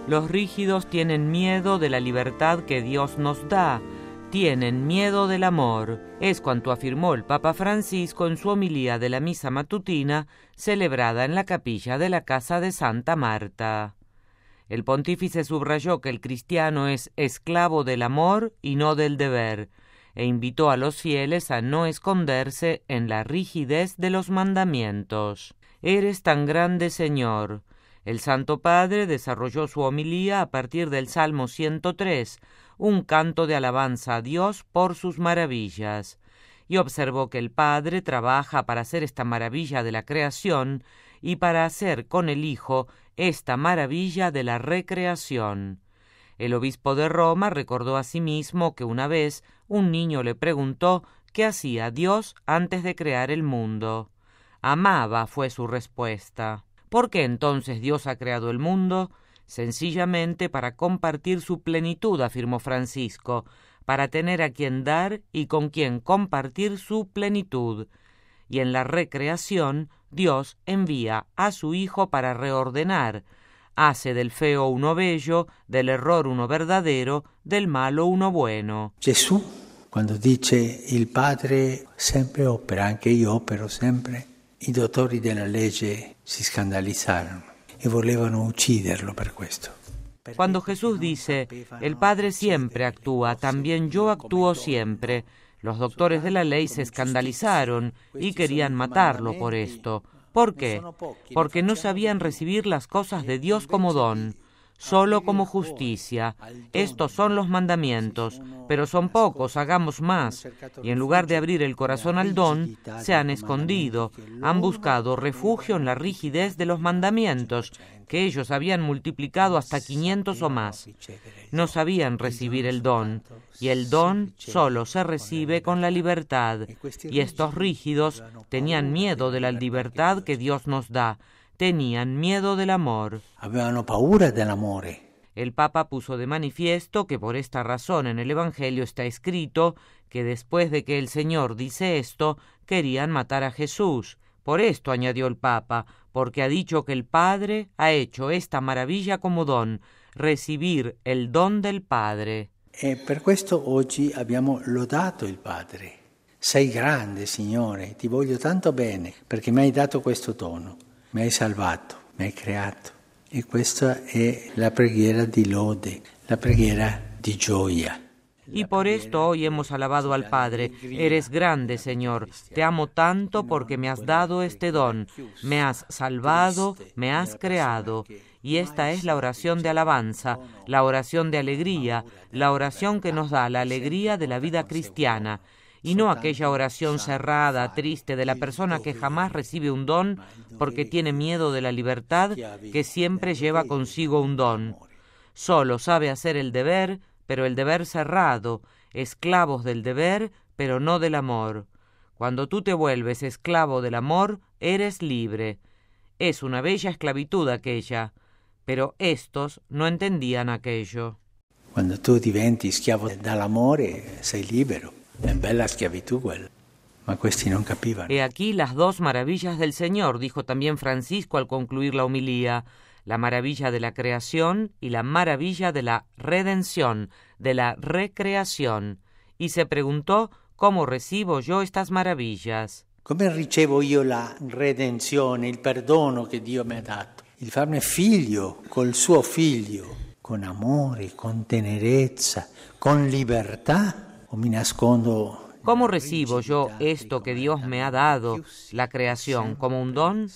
Los rígidos tienen miedo de la libertad que Dios nos da, tienen miedo del amor. Es cuanto afirmó el Papa Francisco en su homilía de la misa matutina celebrada en la capilla de la casa de Santa Marta. El pontífice subrayó que el cristiano es esclavo del amor y no del deber, e invitó a los fieles a no esconderse en la rigidez de los mandamientos. Eres tan grande, Señor. El Santo Padre desarrolló su homilía a partir del Salmo 103, un canto de alabanza a Dios por sus maravillas, y observó que el Padre trabaja para hacer esta maravilla de la creación y para hacer con el Hijo esta maravilla de la recreación. El obispo de Roma recordó asimismo que una vez un niño le preguntó qué hacía Dios antes de crear el mundo. Amaba, fue su respuesta. ¿Por qué entonces Dios ha creado el mundo? Sencillamente para compartir su plenitud, afirmó Francisco, para tener a quien dar y con quien compartir su plenitud. Y en la recreación, Dios envía a su Hijo para reordenar, hace del feo uno bello, del error uno verdadero, del malo uno bueno. Gesù, quando dice il Padre sempre opera, anche io opero sempre, i dottori della legge si scandalizzarono e volevano ucciderlo per questo. Cuando Jesús dice, el Padre siempre actúa, también yo actúo siempre, los doctores de la ley se escandalizaron y querían matarlo por esto. ¿Por qué? Porque no sabían recibir las cosas de Dios como don, solo como justicia. Estos son los mandamientos, pero son pocos, hagamos más. Y en lugar de abrir el corazón al don, se han escondido, han buscado refugio en la rigidez de los mandamientos, que ellos habían multiplicado hasta 500 o más. No sabían recibir el don, y el don solo se recibe con la libertad. Y estos rígidos tenían miedo de la libertad que Dios nos da, tenían miedo del amor. Avevano paura dell'amore. El Papa puso de manifiesto que por esta razón en el Evangelio está escrito que después de que el Señor dice esto, querían matar a Jesús. Por esto, añadió el Papa, porque ha dicho que el Padre ha hecho esta maravilla como don, recibir el don del Padre. E per questo oggi abbiamo lodato il Padre. Sei grande, Signore, ti voglio tanto bene, perché mi hai dato questo dono. Mi hai salvato, mi hai creato. E questa è la preghiera di lode, la preghiera di gioia. Y por esto hoy hemos alabado al Padre. Eres grande, Señor. Te amo tanto porque me has dado este don. Me has salvado, me has creado. Y esta es la oración de alabanza, la oración de alegría, la oración que nos da la alegría de la vida cristiana. Y no aquella oración cerrada, triste de la persona que jamás recibe un don porque tiene miedo de la libertad que siempre lleva consigo un don. Solo sabe hacer el deber, pero el deber cerrado, esclavos del deber, pero no del amor. Cuando tú te vuelves esclavo del amor, eres libre. Es una bella esclavitud aquella, pero estos no entendían aquello. Cuando tú diventi schiavo dell'amore, sei libero. È bella schiavitù quella, ma questi non capivano. He aquí las dos maravillas del Señor, dijo también Francisco al concluir la homilía, la maravilla de la creación y la maravilla de la redención, de la recreación. Y se preguntó, ¿cómo recibo yo estas maravillas? Come ricevo io la redenzione, il perdono che Dio mi ha dato? Il farmi figlio col suo figlio, con amore, con tenerezza, con libertà? ¿O mi nascondo? ¿Cómo recibo yo esto que Dios me ha dado, la creación, como un don?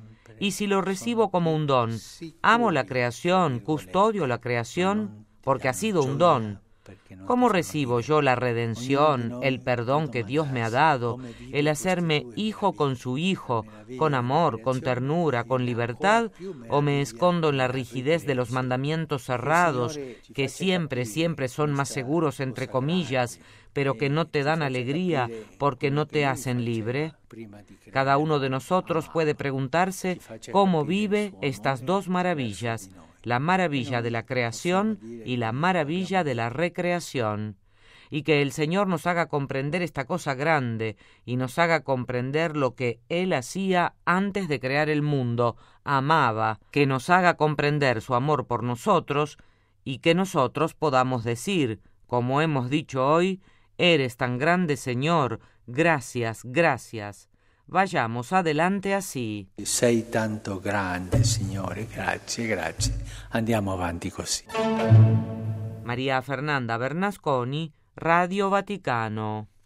Y si lo recibo como un don, amo la creación, custodio la creación, porque ha sido un don. ¿Cómo recibo yo la redención, el perdón que Dios me ha dado, el hacerme hijo con su Hijo, con amor, con ternura, con libertad, o me escondo en la rigidez de los mandamientos cerrados, que siempre son más seguros, entre comillas, pero que no te dan alegría porque no te hacen libre? Cada uno de nosotros puede preguntarse cómo vive estas dos maravillas, la maravilla de la creación y la maravilla de la recreación. y que el Señor nos haga comprender esta cosa grande y nos haga comprender lo que Él hacía antes de crear el mundo, amaba, que nos haga comprender su amor por nosotros y que nosotros podamos decir, como hemos dicho hoy, eres tan grande, Señor, gracias, gracias. Vayamos adelante así. Sei tanto grande, Signore, grazie, grazie. Andiamo avanti così. María Fernanda Bernasconi, Radio Vaticano.